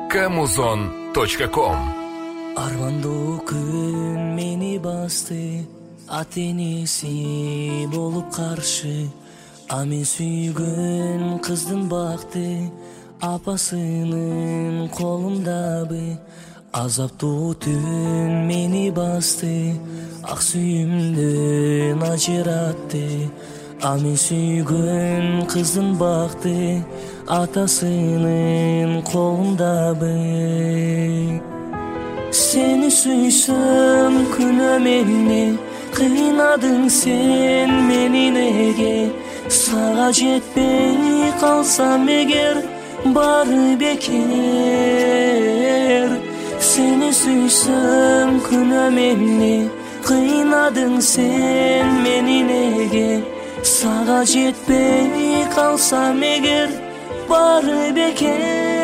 Kamuzon.com. Армандуу күн мени басты, ата-энеси болуп каршы. А мен сүйгөн кыздын бакты апасынын колундабы. Азаптуу түн мени басты, ак сүйүмдөн ажыратты. А мен сүйгөн кыздын бакты атасынын колундабы. Seni süysem күнөм эмне, кыйнадың сен мени неге? Сага жетпей калсам эгер бары бекер. Seni süysem күнөм эмне, кыйнадың сен мени неге? Сага жетпей калсам эгер бары бекер.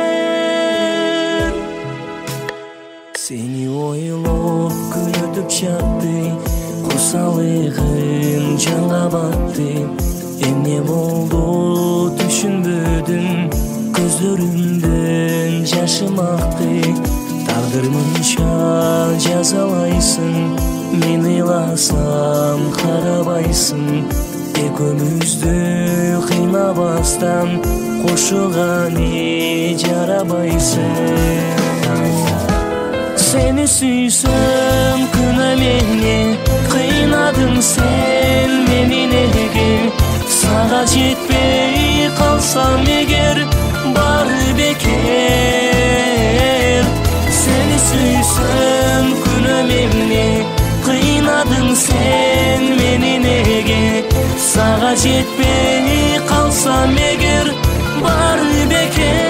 Seni ойлоп күн өтүп жатты, курсалыгым жанга батты. Эмне болду түшүнбөдүм, көздөрүмдөн жашым акты. Тагдыр мынча жазалайсың, мен ыйласам карабайсың. Экөөбүздү кыйнабастан кошуганы жарабайсың. Seni süysem күнөм эмне, кыйнадың сен мени неге? Сага жетпей калсам эгер бары бекер. Seni süysem күнөм эмне, кыйнадың сен мени неге? Сага жетпей калсам эгер бары бекер.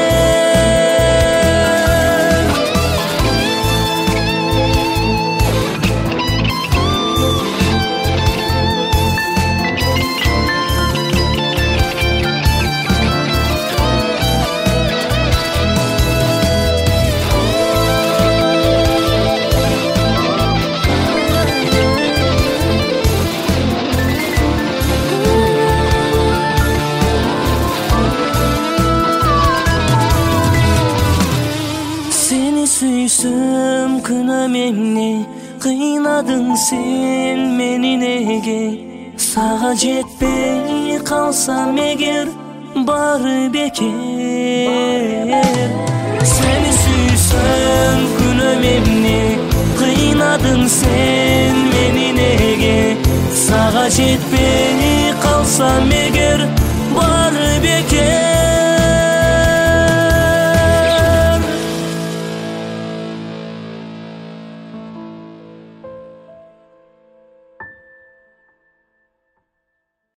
Süysem күнөм эмне, кыйнадың сен мени неге? Сага жетпей калсам эгер бары бекер. Seni süysem күнөм эмне, кыйнадың сен мени неге? Сага жетпей калсам эгер